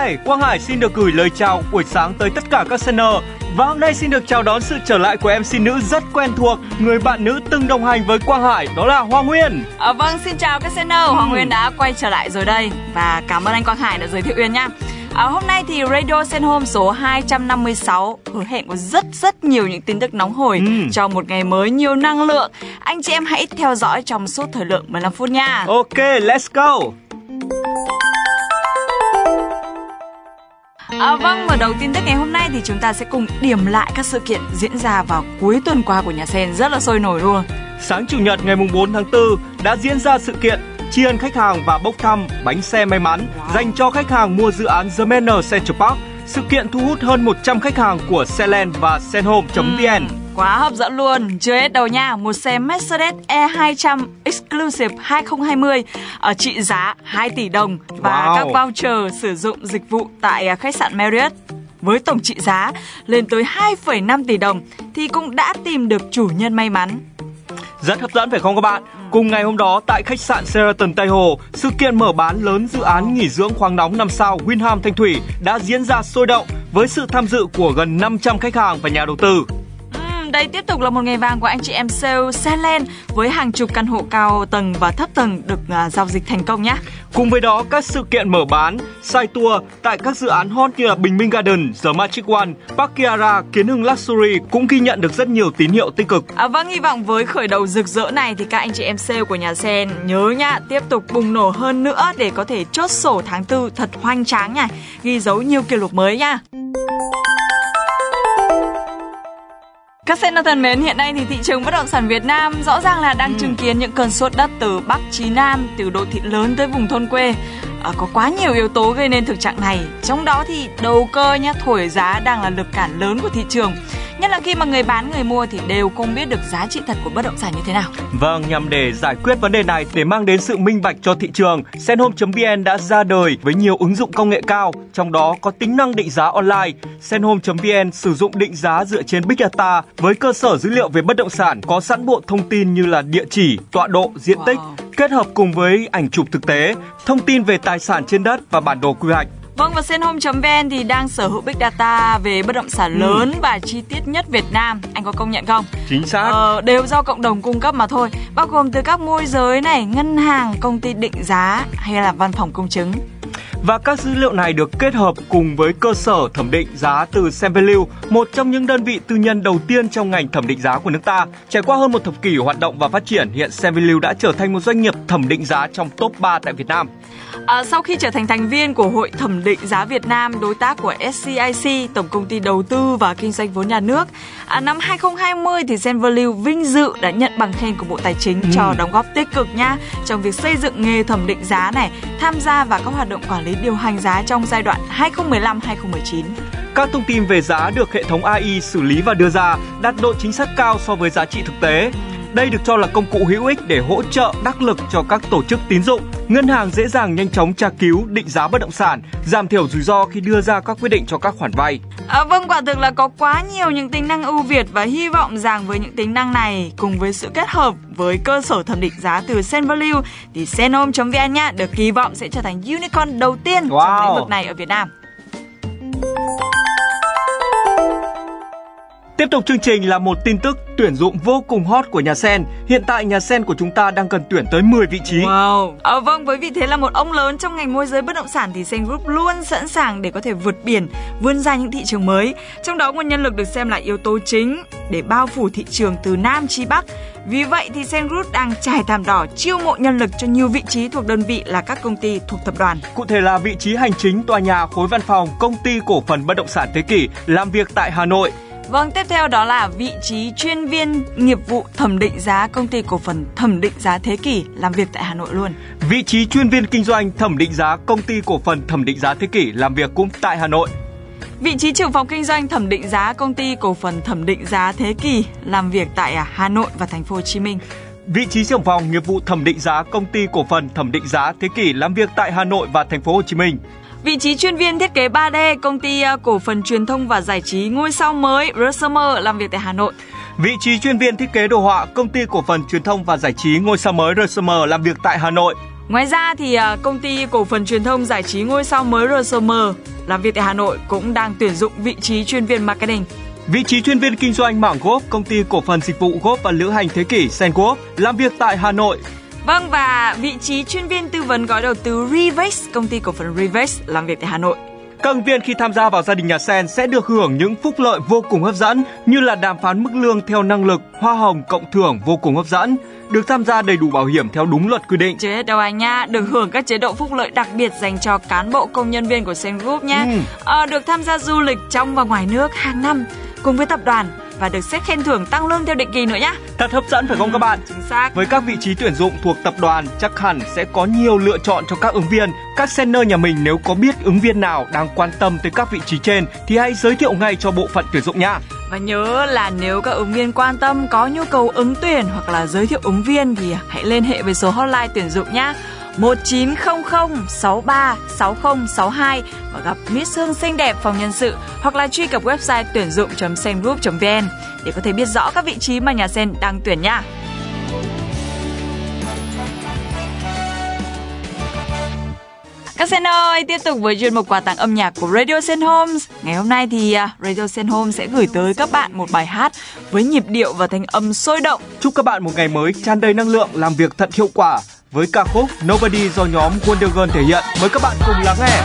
Quang Hải xin được gửi lời chào buổi sáng tới tất cả các sender. Và hôm nay xin được chào đón sự trở lại của MC nữ rất quen thuộc, người bạn nữ từng đồng hành với Quang Hải, đó là Hoa Nguyên. Vâng, xin chào các sender, Hoa Nguyên đã quay trở lại rồi đây. Và cảm ơn anh Quang Hải đã giới thiệu Uyên nhá. Hôm nay thì Radio Sen Home số 256 hứa hẹn có rất nhiều những tin tức nóng hổi cho một ngày mới nhiều năng lượng. Anh chị em hãy theo dõi trong suốt thời lượng 15 phút nha. Ok, let's go. Vâng, mở đầu tin tức ngày hôm nay thì chúng ta sẽ cùng điểm lại các sự kiện diễn ra vào cuối tuần qua của nhà Sen rất là sôi nổi luôn. Sáng Chủ nhật ngày 4 tháng 4 đã diễn ra sự kiện tri ân khách hàng và bốc thăm bánh xe may mắn dành cho khách hàng mua dự án The Manor Central Park. Sự kiện thu hút hơn 100 khách hàng của Senland và Senhome.vn. Quá hấp dẫn luôn. Chưa hết đâu nha, một xe Mercedes E200 Exclusive 2020 ở trị giá 2 tỷ đồng và các voucher sử dụng dịch vụ tại khách sạn Marriott với tổng trị giá lên tới 2,5 tỷ đồng thì cũng đã tìm được chủ nhân may mắn. Rất hấp dẫn phải không các bạn? Cùng ngày hôm đó tại khách sạn Sheraton Tây Hồ, sự kiện mở bán lớn dự án nghỉ dưỡng khoáng nóng 5 sao Winham Thanh Thủy đã diễn ra sôi động với sự tham dự của gần 500 khách hàng và nhà đầu tư. Đây tiếp tục là một ngày vàng của anh chị em sale Senland với hàng chục căn hộ cao tầng và thấp tầng được giao dịch thành công nhé. Cùng với đó, các sự kiện mở bán, side tour tại các dự án hot như là Bình Minh Garden, The Magic One, Park Kiara, Kiến Hưng Luxury cũng ghi nhận được rất nhiều tín hiệu tích cực. Vâng, hy vọng với khởi đầu rực rỡ này thì các anh chị em sale của nhà Sen nhớ nhá, tiếp tục bùng nổ hơn nữa để có thể chốt sổ tháng 4 thật hoành tráng nhỉ, ghi dấu nhiều kỷ lục mới nhá. Các sender thân mến, hiện nay thì thị trường bất động sản Việt Nam rõ ràng là đang chứng kiến những cơn sốt đất từ Bắc chí Nam, từ đô thị lớn tới vùng thôn quê. Có quá nhiều yếu tố gây nên thực trạng này. Trong đó thì đầu cơ nhá, thổi giá đang là lực cản lớn của thị trường. Nhất là khi mà người bán người mua thì đều không biết được giá trị thật của bất động sản như thế nào. Vâng, nhằm để giải quyết vấn đề này, để mang đến sự minh bạch cho thị trường, Senhome.vn đã ra đời với nhiều ứng dụng công nghệ cao, trong đó có tính năng định giá online. Senhome.vn sử dụng định giá dựa trên Big Data với cơ sở dữ liệu về bất động sản có sẵn bộ thông tin như là địa chỉ, tọa độ, diện tích, kết hợp cùng với ảnh chụp thực tế, thông tin về tài sản trên đất và bản đồ quy hoạch. Vâng, và Senhome.vn thì đang sở hữu Big Data về bất động sản lớn và chi tiết nhất Việt Nam. Anh có công nhận không? Chính xác. Đều do cộng đồng cung cấp mà thôi. Bao gồm từ các môi giới này, ngân hàng, công ty định giá hay là văn phòng công chứng. Và các dữ liệu này được kết hợp cùng với cơ sở thẩm định giá từ Senvalue, một trong những đơn vị tư nhân đầu tiên trong ngành thẩm định giá của nước ta. Trải qua hơn một thập kỷ hoạt động và phát triển, hiện Senvalue đã trở thành một doanh nghiệp thẩm định giá trong top 3 tại Việt Nam. Sau khi trở thành thành viên của Hội Thẩm định giá Việt Nam, đối tác của SCIC, Tổng công ty đầu tư và kinh doanh vốn nhà nước, năm 2020 thì Senvalue vinh dự đã nhận bằng khen của Bộ Tài chính cho đóng góp tích cực nhá trong việc xây dựng nghề thẩm định giá này, tham gia vào các hoạt động quản lý điều hành giá trong giai đoạn 2015-2019. Các thông tin về giá được hệ thống AI xử lý và đưa ra đạt độ chính xác cao so với giá trị thực tế. Đây được cho là công cụ hữu ích để hỗ trợ đắc lực cho các tổ chức tín dụng, ngân hàng dễ dàng nhanh chóng tra cứu, định giá bất động sản, giảm thiểu rủi ro khi đưa ra các quyết định cho các khoản vay. Vâng, quả thực là có quá nhiều những tính năng ưu việt và hy vọng rằng với những tính năng này cùng với sự kết hợp với cơ sở thẩm định giá từ Senvalue thì Senhome.vn nhá được kỳ vọng sẽ trở thành unicorn đầu tiên trong lĩnh vực này ở Việt Nam. Tiếp tục chương trình là một tin tức tuyển dụng vô cùng hot của nhà Sen. Hiện tại nhà Sen của chúng ta đang cần tuyển tới 10 vị trí. Vâng, với vị thế là một ông lớn trong ngành môi giới bất động sản thì Sen Group luôn sẵn sàng để có thể vượt biển, vươn ra những thị trường mới. Trong đó nguồn nhân lực được xem là yếu tố chính để bao phủ thị trường từ Nam chí Bắc. Vì vậy thì Sen Group đang trải thảm đỏ chiêu mộ nhân lực cho nhiều vị trí thuộc đơn vị là các công ty thuộc tập đoàn. Cụ thể là vị trí hành chính tòa nhà khối văn phòng công ty cổ phần bất động sản Thế Kỷ làm việc tại Hà Nội. Vâng, tiếp theo đó là vị trí chuyên viên nghiệp vụ thẩm định giá công ty cổ phần thẩm định giá Thế Kỷ làm việc tại Hà Nội luôn. Vị trí chuyên viên kinh doanh thẩm định giá công ty cổ phần thẩm định giá Thế Kỷ làm việc cũng tại Hà Nội. Vị trí trưởng phòng kinh doanh thẩm định giá công ty cổ phần thẩm định giá Thế Kỷ làm việc tại Hà Nội và thành phố Hồ Chí Minh. Vị trí trưởng phòng nghiệp vụ thẩm định giá công ty cổ phần thẩm định giá Thế Kỷ làm việc tại Hà Nội và thành phố Hồ Chí Minh. Vị trí chuyên viên thiết kế 3D công ty cổ phần truyền thông và giải trí ngôi sao mới Resummer làm việc tại Hà Nội. Vị trí chuyên viên thiết kế đồ họa công ty cổ phần truyền thông và giải trí ngôi sao mới Resummer làm việc tại Hà Nội. Ngoài ra thì công ty cổ phần truyền thông giải trí ngôi sao mới RSM làm việc tại Hà Nội cũng đang tuyển dụng vị trí chuyên viên marketing. Vị trí chuyên viên kinh doanh mảng golf, công ty cổ phần dịch vụ golf và lữ hành Thế Kỷ Sengolf làm việc tại Hà Nội. Vâng, và vị trí chuyên viên tư vấn gói đầu tư Revex, công ty cổ phần Revex làm việc tại Hà Nội. Các ứng viên khi tham gia vào gia đình nhà Sen sẽ được hưởng những phúc lợi vô cùng hấp dẫn như là đàm phán mức lương theo năng lực, hoa hồng cộng thưởng vô cùng hấp dẫn, được tham gia đầy đủ bảo hiểm theo đúng luật quy định. Chưa hết đâu anh nha, được hưởng các chế độ phúc lợi đặc biệt dành cho cán bộ công nhân viên của Sen Group nhé. Được tham gia du lịch trong và ngoài nước hàng năm cùng với tập đoàn và được xét khen thưởng tăng lương theo định kỳ nữa nhé. Thật hấp dẫn phải không các bạn? Chính xác. Với các vị trí tuyển dụng thuộc tập đoàn chắc hẳn sẽ có nhiều lựa chọn cho các ứng viên. Các senior nhà mình nếu có biết ứng viên nào đang quan tâm tới các vị trí trên thì hãy giới thiệu ngay cho bộ phận tuyển dụng nha. Và nhớ là nếu các ứng viên quan tâm có nhu cầu ứng tuyển hoặc là giới thiệu ứng viên thì hãy liên hệ với số hotline tuyển dụng nhé. 1900 63 60 62 và gặp Miss Hương xinh đẹp phòng nhân sự, hoặc là truy cập website tuyển dụng.sengroup.vn để có thể biết rõ các vị trí mà nhà Sen đang tuyển nha. Các Sen ơi, tiếp tục với chuyên mục quà tặng âm nhạc của Radio Sen Homes. Ngày hôm nay thì Radio Sen Homes sẽ gửi tới các bạn một bài hát với nhịp điệu và thanh âm sôi động. Chúc các bạn một ngày mới tràn đầy năng lượng, làm việc thật hiệu quả. Với ca khúc Nobody do nhóm Wonder Girl thể hiện, mời các bạn cùng lắng nghe.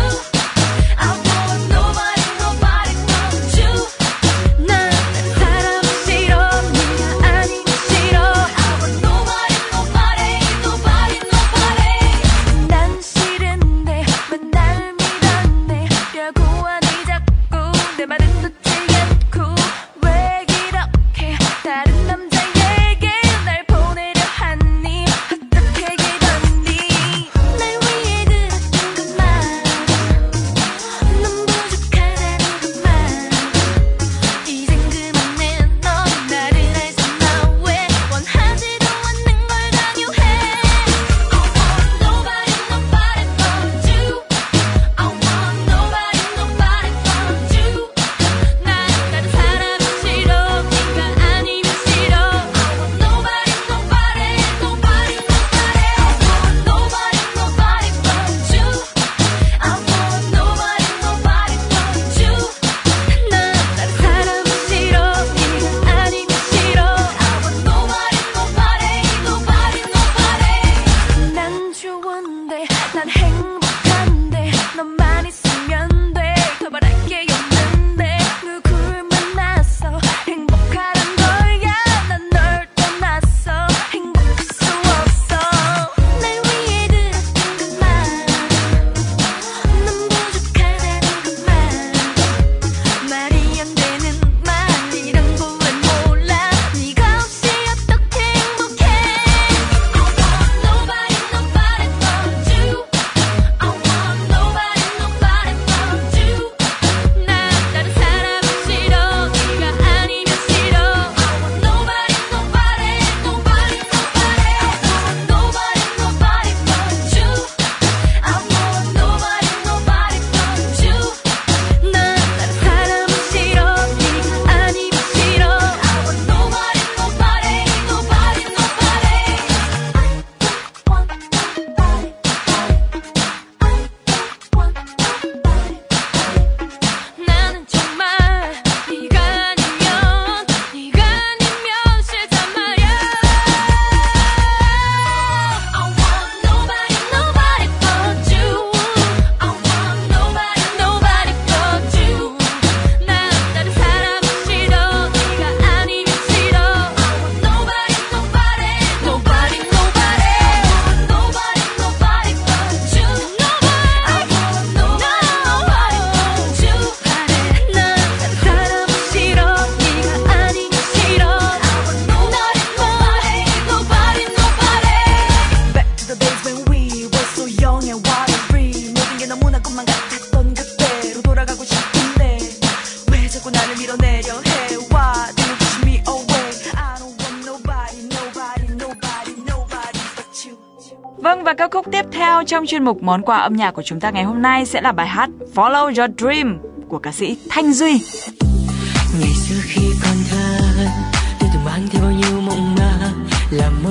Vâng, và ca khúc tiếp theo trong chuyên mục món quà âm nhạc của chúng ta ngày hôm nay sẽ là bài hát Follow Your Dream của ca sĩ Thanh Duy. Ngày xưa khi còn thơ, tôi từng mang theo bao nhiêu mộng mơ, là một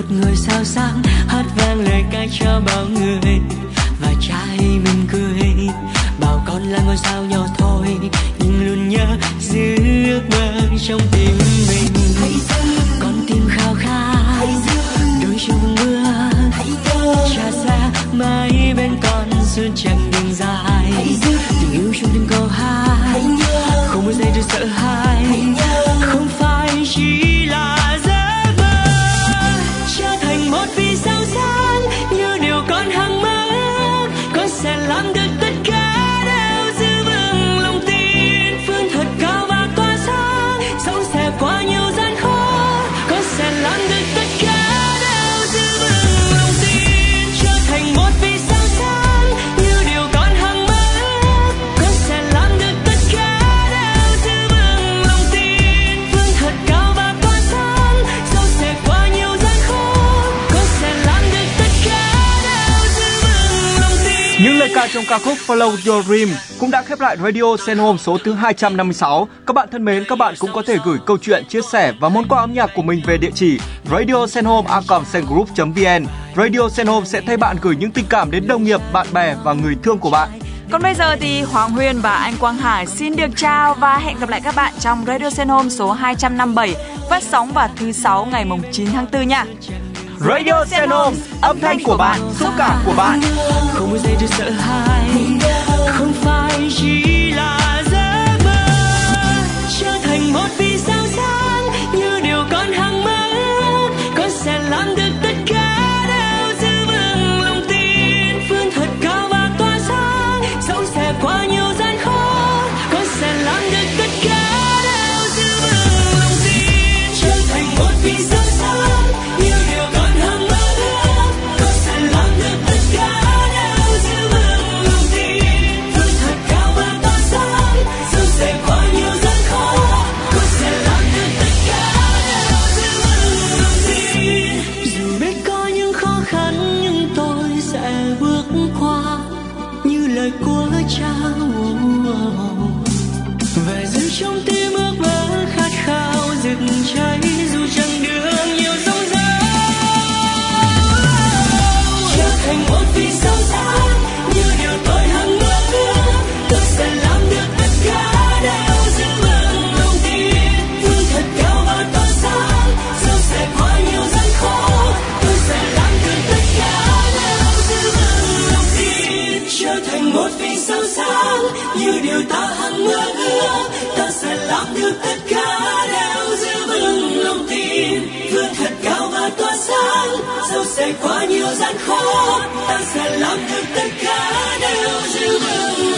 một ngôi sao sáng hát vang lời ca cho bao người, và trai mình cười bảo con là ngôi sao nhỏ thôi nhưng luôn nhớ giữ ước mơ trong tim mình. Con tim khao khát đôi chung bước cha xa mãi bên con suốt chặng đường dài. Tình yêu trong từng câu hát không bao giờ được sợ hãi, không phải chỉ là giấc mơ. Trở thành một vì sao sáng như điều con hằng mơ, con sẽ làm được tất cả đều giữ vững lòng tin, vươn thật cao và tỏa sáng, sống sẽ qua nhiều gian khó. Con sẽ làm được tất cả đều giữ vững lòng tin, trở thành một vì sao sáng như điều con hằng mơ, con sẽ làm được tất cả đều giữ vững lòng tin, vươn thật cao và tỏa sáng, sống sẽ qua nhiều gian khó. Con sẽ làm được tất cả đều giữ vững lòng tin. Những lời ca trong ca khúc Follow Your Dream cũng đã khép lại Radio Sen Home số thứ 256. Các bạn thân mến, các bạn cũng có thể gửi câu chuyện, chia sẻ và món quà âm nhạc của mình về địa chỉ radiosenhome@sengroup.vn. Radio Sen Home sẽ thay bạn gửi những tình cảm đến đồng nghiệp, bạn bè và người thương của bạn. Còn bây giờ thì Hoàng Huyên và anh Quang Hải xin được chào và hẹn gặp lại các bạn trong Radio Sen Home số 257 phát sóng vào thứ 6 ngày 9 tháng 4 nha. Radio Sen Home, âm thanh của bạn, xúc cảm của bạn. Không bao giờ được sợ hãi, không phải chỉ là giấc mơ. Trở thành một vì sao sáng như điều con hằng mơ, con sẽ làm được tất cả đều giữ vững lòng tin, vươn thật cao và tỏa sáng, sống sẽ qua nhiều gian khó. Con sẽ làm được tất cả đều giữ vững lòng tin, trở thành một vì sao sáng như điều con hằng mơ, con sẽ làm được tất cả đều giữ vững lòng tin, vươn thật cao và tỏa sáng, sống sẽ qua nhiều gian khó. Con sẽ làm được tất cả đều giữ vững lòng tin. Dù biết có những khó khăn nhưng tôi sẽ bước qua như lời của cha, về giữ trong tim ước mơ khát khao rực cháy dù chẳng đường nhiều sóng gió. Trở thành một vì sao sáng như điều tôi hằng mơ ước, tôi sẽ làm được tất cả đều giữ vững lòng tin, vươn thật cao và tỏa sáng, sống sẽ qua nhiều gian khó. Tôi sẽ làm được tất cả đều giữ vững lòng tin, trở thành một vì sao sáng như điều ta hằng mơ ước. Ta sẽ làm được tất cả đều giữ vững lòng tin, vươn thật cao và tỏa sáng, dẫu sẽ qua nhiều gian khó. Ta sẽ làm được tất cả đều giữ vững